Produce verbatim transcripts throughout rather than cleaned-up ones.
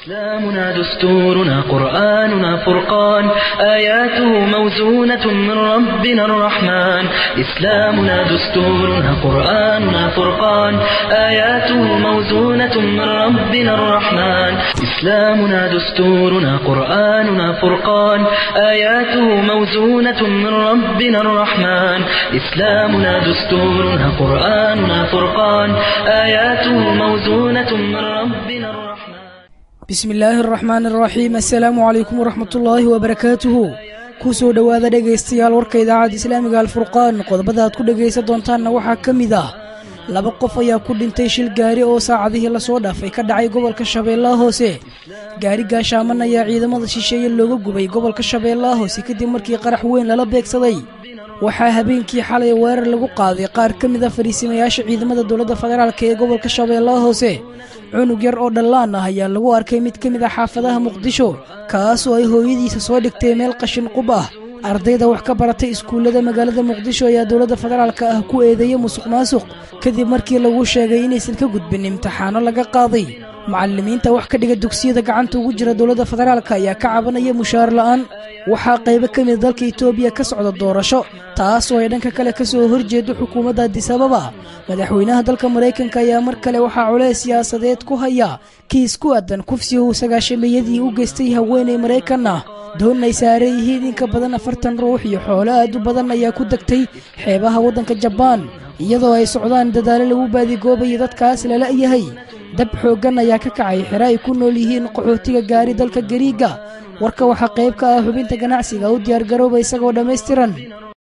إسلامنا دستورنا قرآننا فرقان آياته موزونة من ربنا الرحمن إسلامنا دستورنا قرآننا فرقان آياته موزونة من ربنا الرحمن إسلامنا دستورنا قرآننا فرقان آياته موزونة من ربنا الرحمن إسلامنا دستورنا قرآننا فرقان آياته موزونة من ربنا الرحمن بسم الله الرحمن الرحيم السلام عليكم ورحمة الله وبركاته kusoo dhawaada dhegaystayaal warka idaacada islaamiga alfurqaan qodobada aad ku dhagaysan doontaanna waxaa ka mid ah laba qof ayaa ku dhintay shil gaari oo saacadihii lasoo dhaafay ka dhacay gobolka Shabeellaha Hoose gaari gaashaaman ayaa ciidamada shisheeye looga gubay gobolka Shabeellaha Hoose kadib markii qarax weyn lala beegsaday waxaa habeenkii xalay weerar lagu qaaday qaar ka mid ah fariisimayaasha ciidamada dawladda federaalka ee gobolka Shabeellaha Hoose cunug yar oo dhalaan ah ayaa lagu arkay mid ka mid ah xaafadaha Muqdisho kaas oo ay hooyadiisa soo dhigtay meel qashin qub ah ardayda wax ka baratay iskuulada magaalada Muqdisho ayaa dawladda federaalka ah ku eedeeyay musuqmaasuq kadib markii lagu sheegay inaysan ka gudbin imtixaano laga qaaday macallimiinta wax ka dhiga dugsiyada gacanta ugu jira dawladda federaalka ayaa ka cabanaya mushaar la'aan waxaa qayb ka mid dalka Itoobiya ka socda doorasho taas oo ay dhanka kale ka soo horjeedo xukuumadda Addis Ababa madaxweynaha dalka Mareykanka ayaa mar kale waxa culays siyaasadeed ku haya kiis ku aadan kufsiga uu sagaashameeyadii u geystay haweeney Mareykan ah doonay saaray in ka badan afartan ruux iyo xoolo aad u badan ayaa ku degtay xeebaha waddanka Japan iyadoo ay socdaan dadaalo lagu baadigoobay dadkaas la la'yahay dab xoogan ayaa ka kacay xira ay ku nool yihiin qaxootiga gaari dalka Gariiga warka waxa qayb ka ah xubinta ganacsiga oo diyaar garoobay isagoo dhameystiran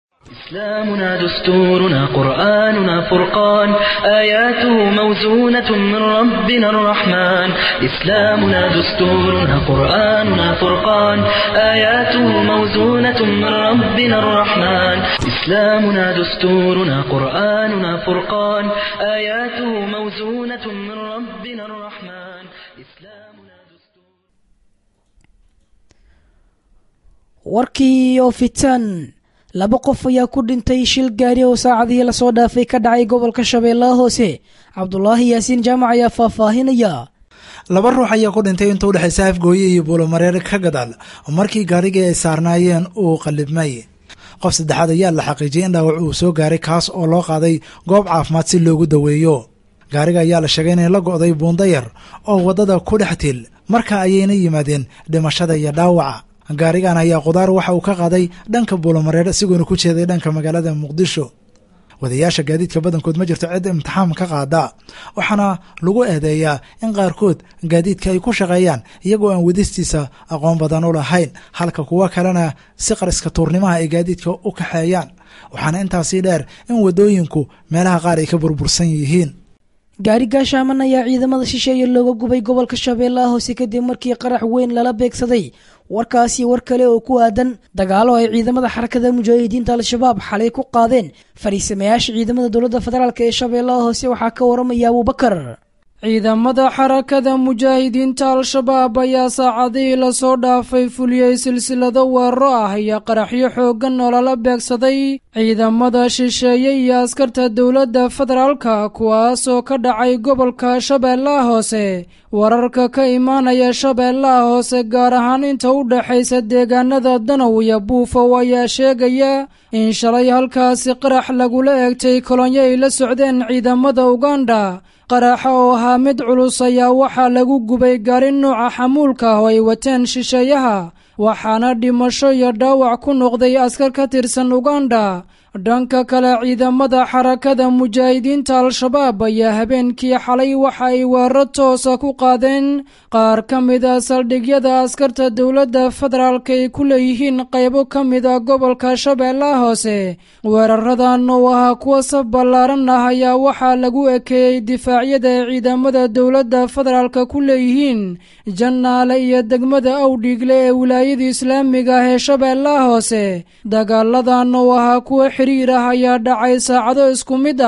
إسلامنا دستورنا قرآننا فرقان آياته موزونة من ربنا الرحمن إسلامنا دستورنا قرآننا فرقان آياته موزونة من ربنا الرحمن إسلامنا دستورنا قرآننا فرقان آياته موزونة من ربنا الرحمن إسلامنا دستور warkii oo fitan laba qof ayaa ku dhintay shil gaari oo saacadihii la soo dhaafay ka dhacay gobolka Shabeellaha Hoose Cabdullaahi Yaasiin Jaamac ayaa faahfaahinaya laba ruux ayaa ku dhintay inta u dhaxaysa afgooye iyo buulomareer ka gadaal markii gaarigii ay saarnaayeen uu qalibmay qof saddexaad ayaa la xaqiijiyay in dhaawac uu soo gaaray kaas oo loo qaaday goob caafimaad si loogu daweeyo gaariga ayaa la sheegay in la go'day buundayar oo wadada ku dhextil marka ayayna yimaadeen dhimashada iyo dhaawaca gaarigan ayaa qudaar waxa uu ka qaaday dhanka buulomareer isagoona ku jeeday dhanka magaalada Muqdisho wadayaasha gaadiidka badankood ma jirto cid imtixaan ka qaada waxaana lagu eedeeyaa in qaarkood gaadiidka ay ku shaqeeyaan iyagoo aan wadistiisa aqoon badan u lahayn halka kuwa kalena si qariska tuurnimaha ay gaadiidka u kaxeeyaan waxaana intaasi dheer in wadooyinku meelaha qaar ay ka burbursan yihiin gaari gaashaaman ayaa ciidamada shisheeye looga gubay gobolka Shabeellaha Hoose kadib markii qarax weyn lala beegsaday warkaasi war kale oo ku aadan dagaalo ay ciidamada xarakada mujaahidiinta al-shabaab xalay ku qaadeen fariisimayaasha ciidamada dawladda federaalka ee Shabeellaha Hoose waxaa ka waramaya Abubakar ciidamada xarakada mujaahidiinta al-shabaab ayaa saacadihii la soo dhaafay fuliyay silsilado weeraro ah iyo qaraxyo xoogan oo lala beegsaday ciidamada shisheeye iyo askarta dawladda federaalka kuwaasoo ka dhacay gobolka Shabeellaha Hoose wararka ka imaanaya Shabeellaha Hoose gaar ahaan inta u dhaxaysa deegaanada Danow iyo Buufo ayaa sheegaya in shalay halkaasi qarax lagula eegtay kolonyo ay la socdeen ciidamada Uganda qaraxa oo ahaa mid culus ayaa waxaa lagu gubay gaari nooca xamuulka oo ay wateen shisheeyaha waxaana dhimasho iyo dhaawac ku noqday askar ka tirsan Uganda dhanka kale ciidamada xarakada mujaahidiinta al-shabaab ayaa habeenkii xalay waxa ay weeraro toosa ku qaadeen qaar ka mid ah saldhigyada askarta dawladda federaalka ay ku leeyihiin qaybo ka mid ah gobolka Shabeellaha Hoose weeraradan oo ah kuwa saf ballaaran ah ayaa waxaa lagu ekeeyey difaacyada ciidamada dawladda federaalka ku leeyihiin Jannaale iyo degmada Awdhiigle ee wilaayada islaamiga ah ee Shabeellaha Hoose dagaaladan oo ah kuwa xiriir ah ayaa dhacay saacado isku mid ah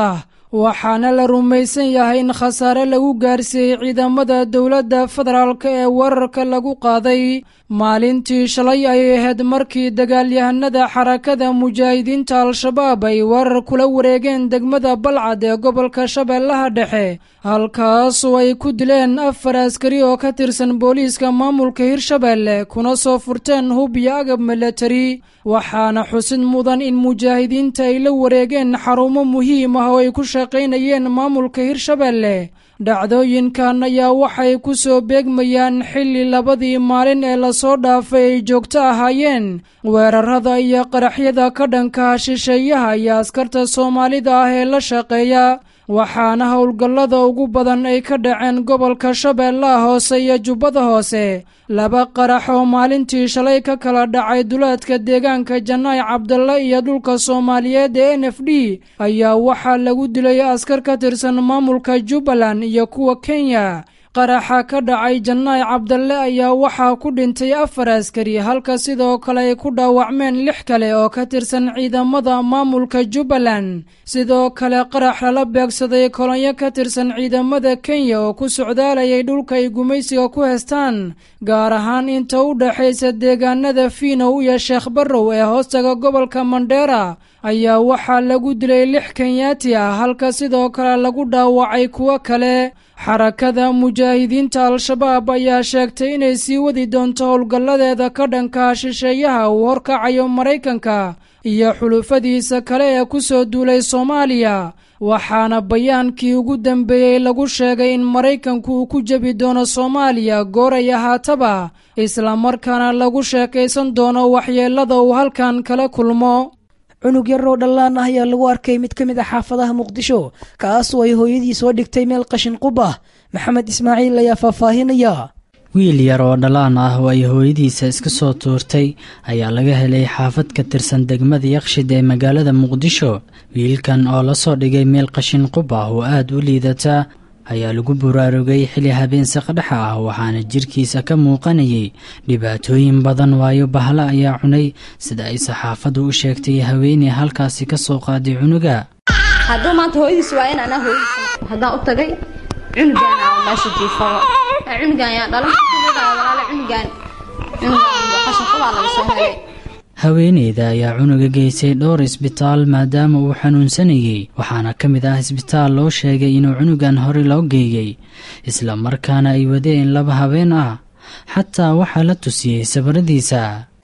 waxaana la rumaysan yahay in khasaare lagu gaarsiiyey ciidamada dowladda federaalk ee weerarka lagu qaaday maalintii shalay ay ahayd markii dagaalyahanada xarakada mujaahidiinta al-shabaab ay weerar kula wareegeen degmada balcad ee gobolka shabeellaha dhexe halkaasoo ay ku dileen afar askari oo ka tirsan booliiska maamulka hirshabeelle kuna soo furteen hub iyo agab milatari waxaana xusid mudan in mujaahidiinta ay la wareegeen xarumo muhiim ah oo ay ku shaqaynayeen maamulka hirshabeelle dhacdooyinkan ayaa waxay ku soo beegmayaan xilli labadii maalin ee lasoo dhaafay ay joogto ahaayeen weerarada iyo qaraxyada ka dhanka shisheeyaha iyo askarta soomaalida ah ee la shaqeeya waxaana howlgallada ugu badan ay ka dhaceen gobolka shabeellaha hoose iyo jubbada hoose laba qarax oo maalintii shalay ka kala dhacay duleedka deegaanka jannaay cabdalle iyo dhulka soomaaliyeed ee n f d ayaa waxaa lagu dilay askar ka tirsan maamulka jubbaland iyo kuwa kenya qaraxa ka dhacay jannaay cabdalle ayaa waxaa ku dhintay afar askari halka sidoo kale ay ku dhaawacmeen lix kale oo ka tirsan ciidamada maamulka jubbaland sidoo kale qarax lala beegsaday kolonyo ka tirsan ciidamada kenya oo ku socdaalayay dhulka ay gumaysiga ku heestaan gaar ahaan inta u dhaxaysa deegaanada fiinow iyo sheekh barrow ee hoostaga gobolka mandheera ayaa waxaa lagu dilay lix kenyaati ah halka sidoo kale lagu dhaawacay kuwo kale xarakada mujaahidiinta al-shabaab ayaa sheegtay inay sii wadi doonto howlgalladeeda ka dhanka shisheeyaha uu horkacayo maraykanka iyo xulufadiisa kale ee ku soo duulay soomaaliya waxaana bayaankii ugu dambeeyey lagu sheegay in maraykanku uu ku jebi doono soomaaliya gooray ahaataba islamarkaana lagu sheekaysan doono waxyeellada uu halkan kala kulmo cunug yar oo dhallaan ah ayaa lagu arkay mid ka mid a xaafadaha muqdisho kaasoo ay hooyadii soo dhigtay meel qashin qub ah maxamed ismaaciil ayaa faahfaahinaya wiil yar oo dhallaan ah oo ay hooyadiisa iska soo tuurtay ayaa laga helay xaafad ka tirsan degmada yaqshid ee magaalada muqdisho wiilkan oo lasoo dhigay meel qashin qub ah oo aad u liidata ayaa lagu buraarugay xili habeen saqdhexa ah waxaana jirkiisa ka muuqanayay dhibaatooyin badan waayo bahla ayaa cunay sida ay saxaafadu u sheegtay haweeney halkaasi ka soo qaaday cunuga hadduu maanta hooyadiis waa in anaa hooyadiis haddaan u tagay cunugaan aan meesha jiifado cunugaan yaa dhalan walaala cunugaan cunugaan qashin qubaa laga soo helay haweeneyda ayaa cunuga geysay dhowr isbitaal maadaama uu xanuunsanayay waxaana ka mid ah isbitaal loo sheegay inuu cunugan hore loo geeyey isla markaana ay wadeen laba habeen ah xataa waxaa la tusiyey sabaradiisa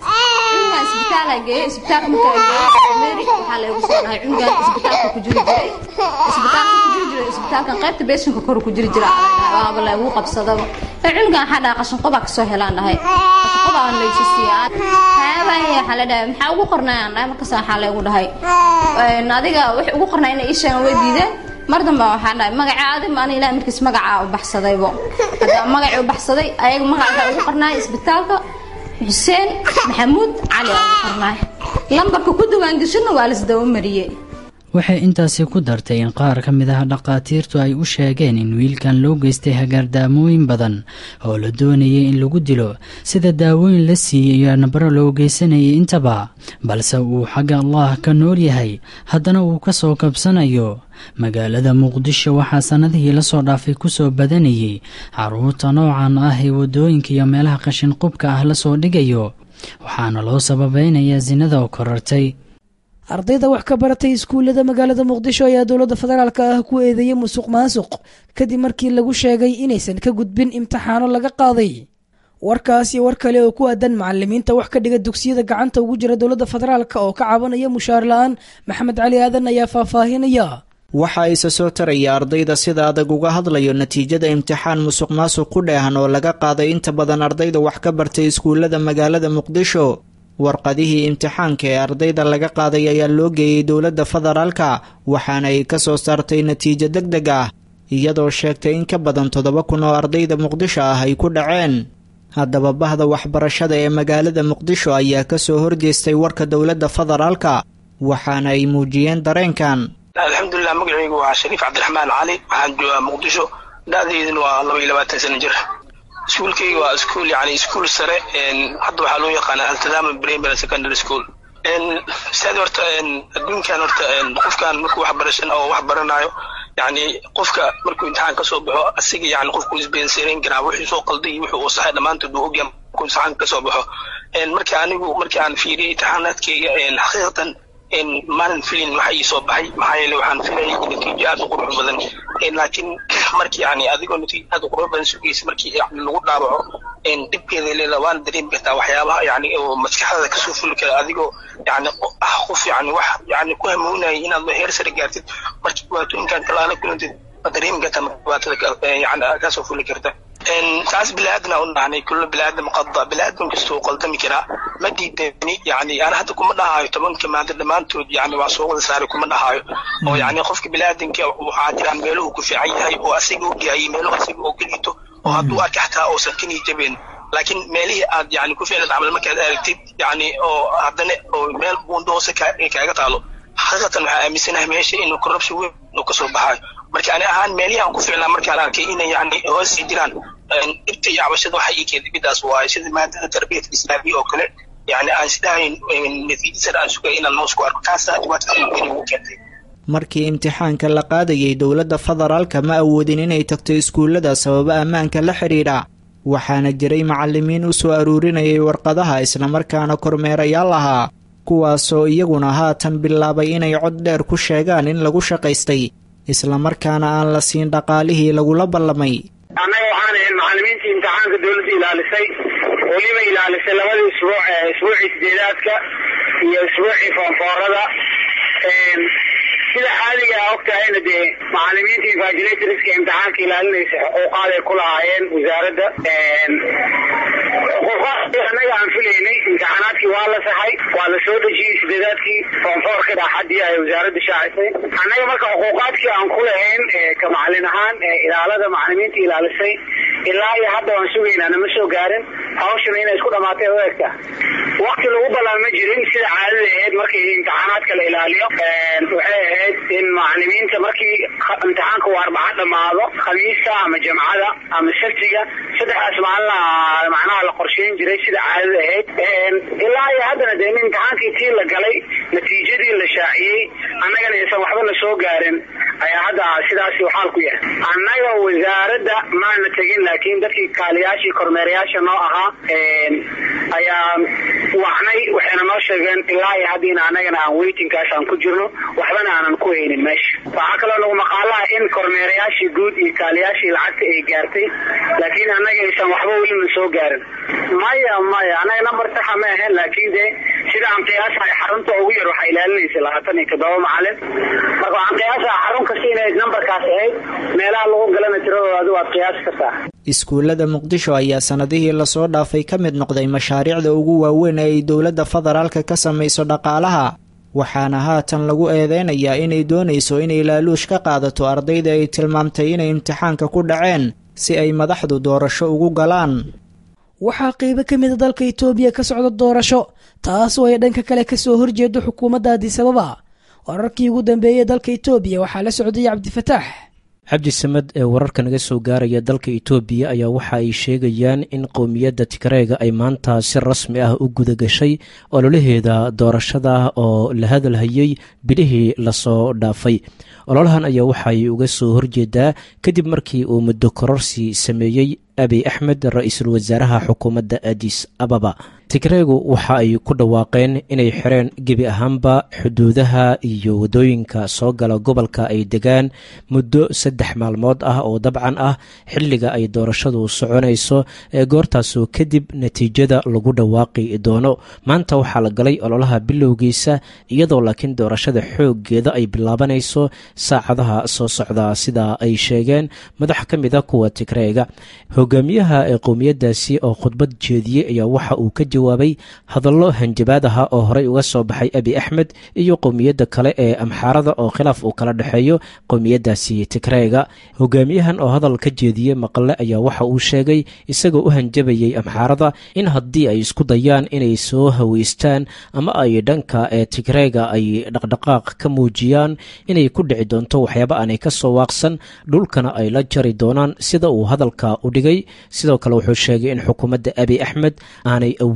isbitaalkan qaybta beeshinka kor ku jiri jira waaba lagu qabsadaba cunugan waxa dhahay qashin qoba ka soo helaan dhahay qashin qoba aan leeysiiyay haabay waxa la dhahay maxaa ugu qornayaan dhahay markaas waxa lagu dhahay adiga wax ugu qornay inay ishaan way diideen mar dambe waxa dhahay magacaada ma ilaa markiis magaca u baxsadaybo hada magaca u baxsaday ayaga magaca ugu qornay isbitaalka xuseen maxamuud cali ugu qornay lambarka ku duwan gashino waa la isdaw mariyay waxay intaasi ku dartay in qaar ka mid ah dhaqaatiirtu ay u sheegeen in wiilkan loo geystay hagaardaamooyin badan oo la doonayay in lagu dilo sida daawooyin la siiyey iyo nabaro loo geysanayay intaba balse uu xagga allah ka nool yahay haddana uu ka soo kabsanayo magaalada muqdisho waxaa sanadihii lasoo dhaafay kusoo badanayay caruurta noocan ah ee wadooyinka iyo meelaha qashin qubka ah lasoo dhigayo waxaana loo sababaynayaa sinada oo korartay ardayda wax ka baratay iskuullada magaalada muqdisho ayaa dowladda federaalka ah ku eedeeyey musuq maasuq kadib markii lagu sheegay inaysan ka gudbin imtixaano laga qaaday warkaas iyo war kale oo ku aadan macalimiinta wax ka dhiga dugsiyada gacanta ugu jira dowladda federaalka oo ka cabanaya mushaar la-aan maxamed cali aadan ayaa faahfaahinaya waxaa isa soo taraya ardayda sida adag uga hadlayo natiijada imtixaan musuq maasuq ku dheehan oo laga qaaday inta badan ardayda wax ka bartay iskuullada magaalada muqdisho warqadihii imtixaanka ee ardayda laga qaaday ayaa loo geeyey dowladda federaalka waxaana ay ka soo saartay natiijo deg deg ah iyadoo sheegtay in ka badan toddoba kun oo ardayda muqdisho ah ay ku dhaceen haddaba bahda waxbarashada ee magaalada muqdisho ayaa kasoo horjeestay warka dowladda federaalka waxaana ay muujiyeen dareenkan alxamdulilah magacaygu waa shariif cabdiraxmaan cali waxaan joogaa muqdisho da-deyduna waa laba iyo labaatan sano jir iskuulkayga waa iskuul yani iskuul sare hadda waxaa loo yaqaana altadaama primary secondary school saad horta adduunkan horta qofkan markuu wax barashan oo wax baranayo يعني qofka markuu imtixaan ka soo baxo asiga yani qofku isbeensayn karaa wixii soo qalday wixii uu saxay dhamaantood uu ogyahay markuu imtixaan ka soo baxo een markii anigu markii aan fiiriyay imtixaanaadkayga een xaqiiqatan in maalin filin waxay soo baxay maxaa yeelay waxaan filayay natiijo aad u qurux badan een laakiin markii yani adigoo natiijo aad u qurux badan sugaysa markii yani lagu dhaawaco een dibkeeda leedahay waan dareemi kartaa waxyaabaha yani oo maskaxdaada ka soo fuli kara adigoo yani ah qof yani wax yani ku hamuunayay inaad heer sare gaartid markii dhibaatooyinkan kale aad la kulantid dareemi kartaa dhibaatada yani ka soo fuli karta een taas bilaadna u nahnay kullu bilaad muqadda bilaad kastoo qaldami kara ma diidani yani ana hadda kuma dhahayo tobanka maanta dhamaantood yani waa soo wada saaray kuma dhahayo oo yani qofka bilaadinka waxa jiraan meeluhu ku fiican yahay oo asiga u yahay meeluhu asiga oo gelito oo hadduu arka xataa oo sakini jabeen laakiin meelihii aad yani ku fiicnad camal markaad aragtid yani oo haddana oo meel buundo hoose kaaga taalo xaqiiqatan waxaa aaminsanahay meesha inuu corruption weyn uu ka soo baxayo marka ani ahaan meelihii aan ku fiicnaa markaan arkay inay yani hoos jiraan inta yacbashada waxay ii keentay midaas waaye sida maadada tarbiyadka islaamiga oo kale yani aan sidahayn natiijada aan sugay inaan hoos ku arko taasaa dhibaatada weyn ugu keentay markii imtixaanka la qaadayay dowladda federaalka ma awoodin inay tagto iskuullada sababo ammaanka la xidhiidha waxaana jiray macallimiin u soo aruurinayay warqadaha islamarkaana kormeerayaal ahaa kuwaasoo iyaguna haatan bilaabay inay cod dheer ku sheegaan in lagu shaqaystay islamarkaana aan la siin dhaqaalihii lagula ballamay annaga waxaan ahayn macallimiintii imtixaanka dowladda ilaalisay weliba ilaalisay labada isbuuc ee isbuucii sideedaadka iyo isbuucii foonfoorada sida caadiga ah ogtahayna dee macallimiinta invigilatorska imtixaanka ilaalinaysa xuquuqaaday ku lahaayeen wasaaradda xuquuqaadii annaga aan filaynay imtixaanaadkii waa la saxay waa la soo dejiyey sideedaadkii foonfoorka dhaaxadii ay wasaaradda shaacisay annaga marka xuquuqaadkii aan ku lahayn ka macallin ahaan ilaalada macallimiinta ilaalisay ilaa iyo hadda waan sugaynaa nama soo gaarin hawshana inay isku dhamaatay u egta waqti lagu ballan ma jirin sida caadada ahayd markii imtixaanaadka la ilaaliyo waxay ahayd in macallimiinta markii imtixaanka uu arbaca dhamaado khamiista ama jamcada ama sabtiga saddexdaas maalina macnaha la qorsheyn jiray sida caadada ahayd ilaa iyo haddana dee in imtixaankii tii la galay natiijadii la shaaciyey annagana aysan waxba na soo gaarin ayaa hadda sidaasi xaal ku yahay annaga wasaaradda maana tegin laakiin dadkii kaaliyaashii kormeerayaasha noo ahaa ayaa waxnay waxayna noo sheegeen ilaa iyo haddiina annagana aan weytinkaas aan ku jirno waxbana aanan ku haynin meesha waxaa kaloo nagu maqaalaha in kormeerayaashii guud iyo kaaliyaashii lacagta ay gaartay laakiin annaga aysan waxba welina soo gaarin maya maya annaga nambar saxa ma ahayn laakiin dee sida aan qiyaasahay xarunta ugu yar waxaa ilaalinaysa labaatan iyo toddoba macallin marka waxaan qiyaasaha xarun kasta inay nambarkaas ahayd meelaha lagu galana tiradooda adi waad qiyaasi kartaa iskuullada muqdisho ayaa sanadihii lasoo dhaafay ka mid noqday mashaariicda ugu waaweyn ee ay dowladda federaalka ka samayso dhaqaalaha waxaana haatan lagu eedeynayaa inay doonayso inay laaluush ka qaadato ardayda ay tilmaamtay inay imtixaanka ku dhaceen si ay madaxdu doorasho ugu galaan waxaa qeybo ka mida dalka itoobiya ka socda doorasho taas oo ay dhanka kale ka soo horjeedo xukuumadda addis ababa wararkii ugu dambeeyey dalka itoobiya waxaa la socday cabdifataax cabdi samed ee wararka naga soo gaaraya dalka itoobiya ayaa waxa ay sheegayaan in qowmiyadda tigreega ay maanta si rasmi ah u gudagashay ololaheeda doorashada oo la hadalhayey bilihii lasoo dhaafay ololahan ayaa waxaay uga soo horjeedaa kadib markii uu muddo kororsi sameeyey abiy axmed ra-iisul wasaaraha xukuumadda addis ababa tigreegu waxa ay ku dhawaaqeen inay xireen gebi ahaanba xuduudaha iyo waddooyinka soo gala gobolka ay degaan muddo saddex maalmood ah oo dabcan ah xilliga ay doorashadu soconayso ee goortaasoo kadib natiijada lagu dhawaaqi doono maanta waxaa la galay ololaha bilowgiisa iyadoo laakiin doorashada xooggeeda ay bilaabanayso saacadaha soo socda sida ay sheegeen madax ka mid a kuwa tigreega hogaamiyaha ee qowmiyadaasi oo khudbad jeediyey ayaa waxa uu ka jawaabay hadallo hanjabaad aha oo horey uga soo baxay abiy axmed iyo qowmiyadda kale ee amxaarada oo khilaaf uu kala dhexeeyo qowmiyadaasi tigreega hogaamiyahan oo hadal ka jeediyey maqle ayaa waxa uu sheegay isagoo u hanjabayey amxaarada in haddii ay isku dayaan inay soo haweystaan ama ay dhanka ee tigreega ay dhaqdhaqaaq ka muujiyaan inay ku dhici doonto waxyaaba aanay ka soo waaqsan dhulkana ay la jari doonaan sida uu hadalka u dhigay sidoo kale wuxuu sheegay in xukuumadda abiy axmed aanay awood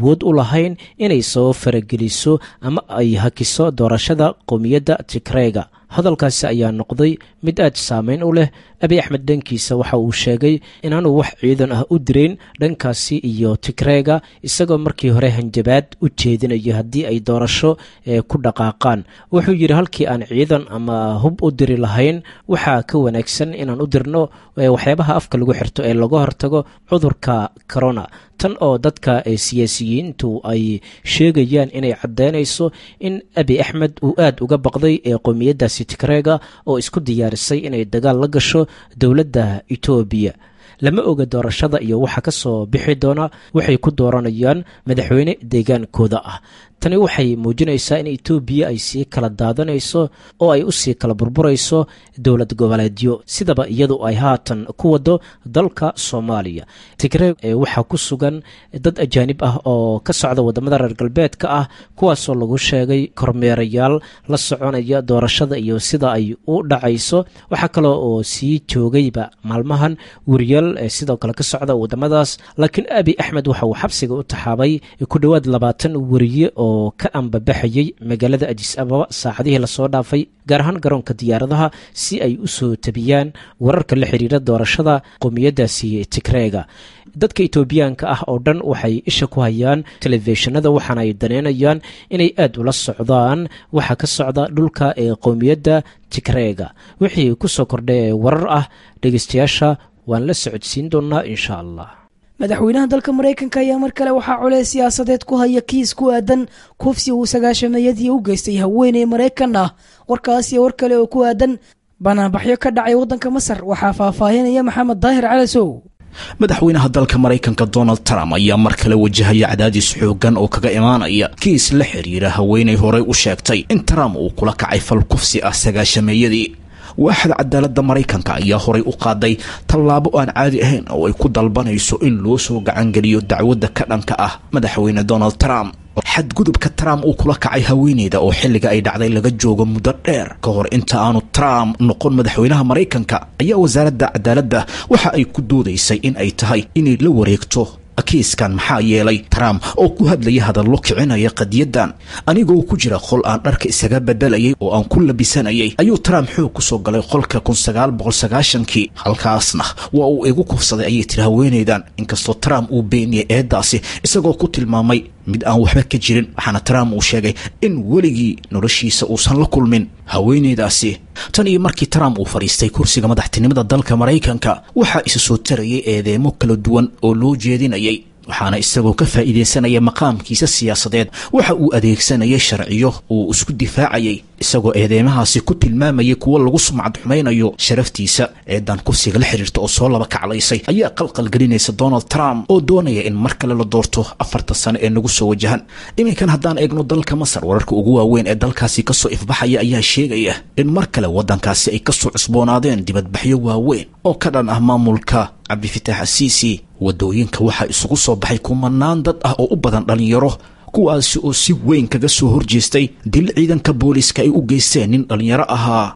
awood u lahayn inay soo farageliso ama ay hakiso doorashada qowmiyadda tigreega hadalkaasi ayaa noqday mid aad saameyn u leh abiy axmed dhankiisa waxa uu sheegay inaanu wax ciidan ah u dirayn dhankaasi iyo tigreega isagoo markii hore hanjabaad u jeedinaya haddii ay doorasho ku dhaqaaqaan wuxuu yidhi halkii aan ciidan ama hub u diri lahayn waxaa ka wanaagsan inaan u dirno waxyaabaha afka lagu xirto ee laga hortago cudurka corona tan oo dadka siyaasiyiintu ay sheegayaan inay caddeynayso in abiy axmed uu aad uga baqday ee qowmiyaddaasi tigreega oo isku diyaarisay inay dagaal la gasho dowladda etoobiya lama oga doorashada iyo waxa ka soo bixi doona waxay ku dooranayaan madaxweyne deegaankooda ah tani waxay muujinaysaa in etoobiya ay sii kala daadanayso oo ay u sii kala burburayso dowlad goboleedyo sidaba iyadu ay haatan ku wado dalka soomaaliya tigreeg waxaa ku sugan dad ajaanib ah oo ka socda wadamada reer galbeedka ah kuwaasoo lagu sheegay kormeerayaal la soconaya doorashada iyo sida ay u dhacayso waxaa kaloo oo sii joogayba maalmahan weriyaal sidoo kale ka socda wadamadaas laakiin abiy axmed waxa uu xabsiga u taxaabay ku dhowaad labaatan weriye oo oo ka ambabaxayay magaalada Addis Ababa saacadihii lasoo dhaafay gaar ahaan garoonka diyaaradaha si ay u soo tabiyaan wararka la xiriira doorashada qowmiyadaasi Tigreega dadka Etoobiyaanka ah oo dhan waxay isha ku hayaan telefishinada waxaana ay daneynayaan inay aad ula socdaan waxa ka socda dhulka ee qowmiyadda Tigreega wixii ku soo kordhay warar ah dhageystayaasha waan la socodsiin doonaa insha Allah madaxweynaha dalka Mareykanka ayaa mar kale waxa culays siyaasadeed ku haya kiis ku aadan kufsi uu sagaashameeyadii u geystay haweeney Mareykan ah warkaas iyo war kale oo ku aadan banaanbaxyo ka dhacay wadanka Masar waxa faahfaahinaya Maxamed Daahir Calasow madaxweynaha dalka Mareykanka Donald Trump ayaa mar kale wajahaya cadaadis xoogan oo kaga imaanaya kiis la xiriira haweeney hore u sheegtay in Trump uu kula kacay fal kufsi ah sagaashameeyadii waaxda cadaaladda Mareykanka ayaa horay u qaaday tallaabo aan caadi ahayn oo ay ku dalbanayso in loo soo gacan geliyo dacwadda ka dhanka ah madaxweyne Donald Trump xadgudubka Trump uu kula kacay haweeneyda oo xilliga ay dhacday laga joogo muddo dheer ka hor inta aanu Trump noqon madaxweynaha Mareykanka ayaa wasaaradda cadaaladda waxa ay ku doodaysay in ay tahay inay la wareegto kiiskan maxaa yeelay Trump oo ku hadlaya hadallo kicinaya qadiyadan anigoo ku jira qol aan dharka isaga bedelayay oo aan ku labisanayay ayuu Trump xoog ku soo galay qolka kun sagaal boqol sagaashan-kii halkaasna waa uu igu kufsaday ayay tiri haweeneydan inkastoo Trump uu beeniyay eedaasi isagoo ku tilmaamay mid aan waxba ka jirin waxaana Trump uu sheegay in weligii noloshiisa uusan la kulmin haweeneydaasi tan iyo markii Trump uu fariistay kursiga madaxtinimada dalka Mareykanka waxa isa soo tarayay eedeemo kala duwan oo loo jeedinayay waxaana isagoo ka faa'iideysanaya maqaamkiisa siyaasadeed waxa uu adeegsanayay sharciyo uu isku difaacayay isagoo eedeymahaasi ku tilmaamayay kuwa lagu sumcad xumaynayo sharaftiisa eedan kursiga la xiriirta oo soo laba kaclaysay ayaa qalqal gelinaysa Donald Trump oo doonaya in mar kale la doorto afarta sano ee nagu soo wajahan iminkan haddaan eegno dalka Masar wararka ugu waaweyn ee dalkaasi ka soo ifbaxaya ayaa sheegaya in mar kale wadankaasi ay ka soo cusboonaadeen dibadbaxyo waaweyn oo ka dhan ah maamulka Abdi Fattah Sisi wadooyinka waxa isugu soo baxay kumanaan dad ah oo u badan dhalinyaro kuwaasi oo si weyn kaga soo horjeestay dil ciidanka booliska ay u geysteen nin dhalinyaro ahaa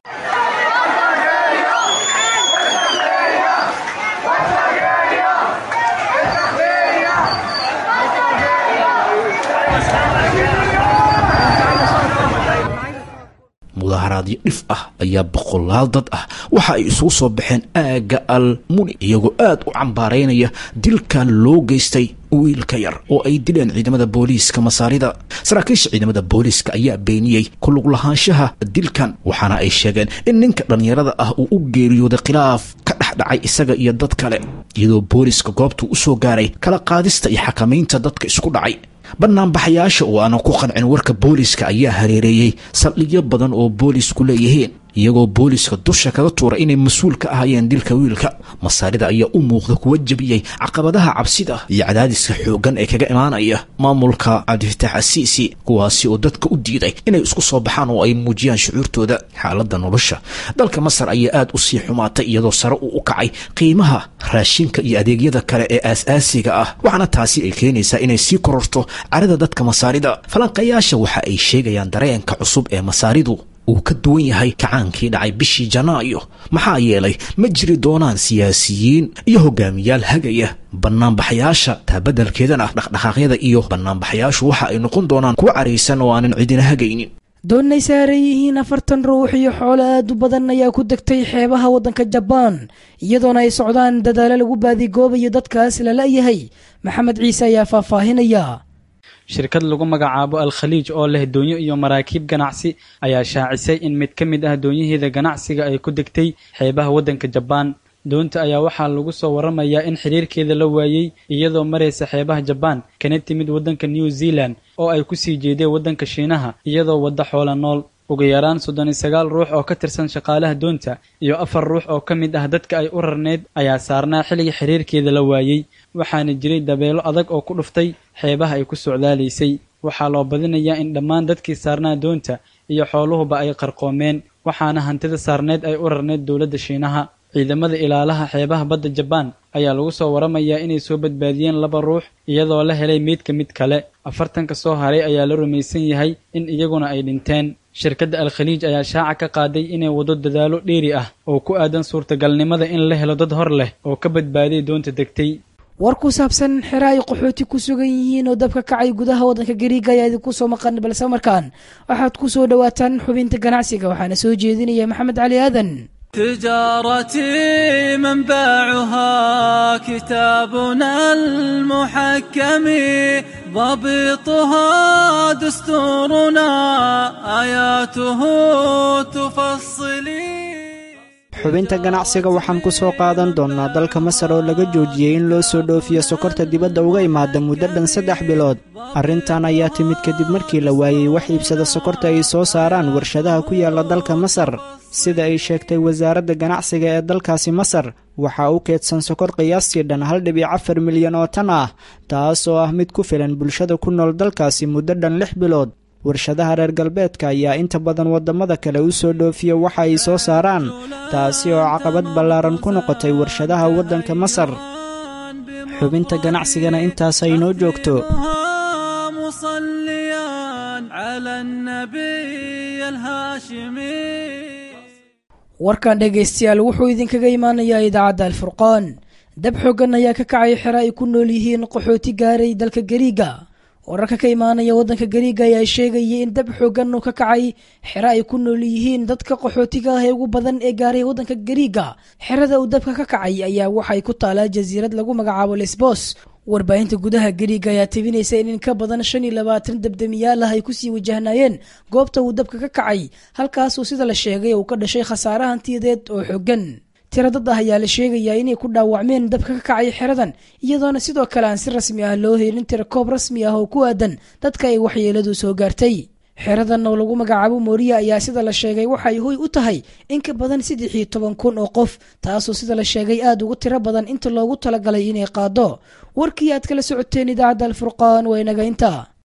mudaharaadyo dhif ah ayaa boqolaal dad ah waxa ay isugu soo baxeen aaga al-Muni iyagoo aad u cambaareynaya dilkan loo geystay wiilka yar oo ay dileen ciidamada booliiska Masaarida saraakiisha ciidamada booliiska ayaa beeniyay ku lug lahaanshaha dilkan waxaana ay sheegeen in ninka dhalinyarada ah uu u geeriyooday khilaaf ka dhaxdhacay isaga iyo dad kale iyadoo booliiska goobtu u soo gaaray kala qaadista iyo xakamaynta dadka isku dhacay banaanbaxayaasha oo aan ku qancin warka booliiska ayaa hareereeyay saldhigyo badan oo boolisku leeyihiin iyagoo booliiska dusha kaga tuuray inay mas'uul ka ahaayeen dilka wiilka Masaarida ayaa u muuqda kuwa jabiyay caqabadaha cabsida iyo cadaadiska xoogan ee kaga imaanaya maamulka Abdi Fattah Sisi kuwaasi oo dadka u diiday inay isku soo baxaan oo ay muujiyaan shucuurtooda xaaladda nolosha dalka Masar ayaa aad u sii xumaatay iyadoo sare u kacay qiimaha raashinka iyo adeegyada kale ee aasaasiga ah waxaana taasi ay keenaysaa inay sii kororto carada dadka Masaarida falanqayaasha waxa ay sheegayaan dareenka cusub ee Masaaridu uu ka duwan yahay kacaankii dhacay bishii janaayo maxaa yeelay ma jiri doonaan siyaasiyiin iyo hogaamiyaal hagaya bannaanbaxayaasha taa beddelkeedana dhaqdhaqaaqyada iyo bannaanbaxayaashu waxa ay noqon doonaan kuwa caraysan oo aanan cidina hagaynin doonnay saaran yihiin afartan ruux iyo xoolo aad u badan ayaa ku degtay xeebaha waddanka jabaan iyadoona ay socdaan dadaalo lagu baadigoobayo dadkaas la la'yahay maxamed ciise ayaa faahfaahinaya shirkad lagu magacaabo al-khaliij oo leh doonyo iyo maraakiib ganacsi ayaa shaacisay in mid ka mid ah doonyaheeda ganacsiga ay ku degtay xeebaha waddanka jabaan doonta ayaa waxaa lagu soo waramayaa in xiriirkeeda la waayey iyadoo maraysa xeebaha jabaan kana timid waddanka new zealand oo ay ku sii jeedeen waddanka shiinaha iyadoo wadda xoola nool ugu yaraan soddon iyo sagaal ruux oo ka tirsan shaqaalaha doonta iyo afar ruux oo ka mid ah dadka ay u rarneed ayaa saarnaa xilliga xiriirkeeda la waayey waxaana jiray dabeelo adag oo ku dhuftay xeebaha ay ku socdaalaysay waxaa loo badinayaa in dhammaan dadkii saarnaa doonta iyo xooluhuba ay qarqoomeen waxaana hantida saarneed ay u rarneed dowladda shiinaha ciidamada ilaalaha xeebaha badda jabaan ayaa lagu soo waramayaa inay soo badbaadiyeen laba ruux iyadoo la helay meydka mid kale afartanka soo haray ayaa la rumaysan yahay in iyaguna ay dhinteen shirkadda al-khaliij ayaa shaaca ka qaaday inay wado dadaalo dheeri ah oo ku aadan suurtagalnimada in la helo dad hor leh oo ka badbaaday doonta degtay war ku saabsan xero ay qaxooti ku sugan yihiin oo dabka kacay gudaha waddanka gariiga ayaa idinku soo maqan balse markaan waxaad ku soo dhowaataan xubinta ganacsiga waxaana soo jeedinaya maxamed cali aadan تجارتي منبعها كتابنا المحكم ضبطها دستورنا آياته تفصلي xubinta ganacsiga waxaan ku soo qaadan doonnaa dalka masar oo laga joojiyey in loo soo dhoofiyo sokorta dibadda uga imaada muddo dhan saddex bilood arrintan ayaa timid kadib markii la waayey wax iibsada sokorta ay soo saaraan warshadaha ku yaalla dalka masar sida ay sheegtay wasaaradda ganacsiga ee dalkaasi masar waxaa u keedsan sokor qiyaastii dhan hal dhibic afar milyan oo tan ah taas oo ah mid ku filan bulshada ku nool dalkaasi muddo dhan lix bilood warshadaha reer galbeedka ayaa inta badan waddamada kale u soo dhoofiya waxa ay soo saaraan taasi oo caqabad ballaaran ku noqotay warshadaha waddanka masar xubinta ganacsigana intaas ay noo joogto warkan dhegaystayaal wuxuu idinkaga imaanayaa idaacadda alfurqaan dab xoogan ayaa ka kacay xero ay ku nool yihiin qaxooti gaaray dalka gariiga wararka ka imaanaya waddanka gariiga ayaa sheegayay in dab xoogan uu ka kacay xero ay ku nool yihiin dadka qaxootiga ah ee ugu badan ee gaaray waddanka gariiga xerada uu dabka ka kacay ayaa waxay ku taalaa jasiirad lagu magacaabo lesbos warbaahinta gudaha gariiga ayaa tebinaysa in in ka badan shan iyo labaatan dabdamiyaal ah ay kusii wajahnaayeen goobta uu dabka ka kacay halkaasuu sida la sheegay uu ka dhashay khasaare hantiyadeed oo xoogan tiro dad ah ayaa la sheegayaa inay ku dhaawacmeen dabka ka kacay xeradan iyadoona sidoo kale aan si rasmi ah loo helin tiro koob rasmi ah oo ku aadan dadka ay waxyeeladu soo gaartay xeradan oo lagu magacaabo mooriya ayaa sida la sheegay waxay hoy u tahay in ka badan saddex iyo toban kun oo qof taasoo sida la sheegay aad ugu tiro badan inta loogu talagalay inay qaado warkii aad kala socoteen idaacadda alfurqaan waa inaga intaa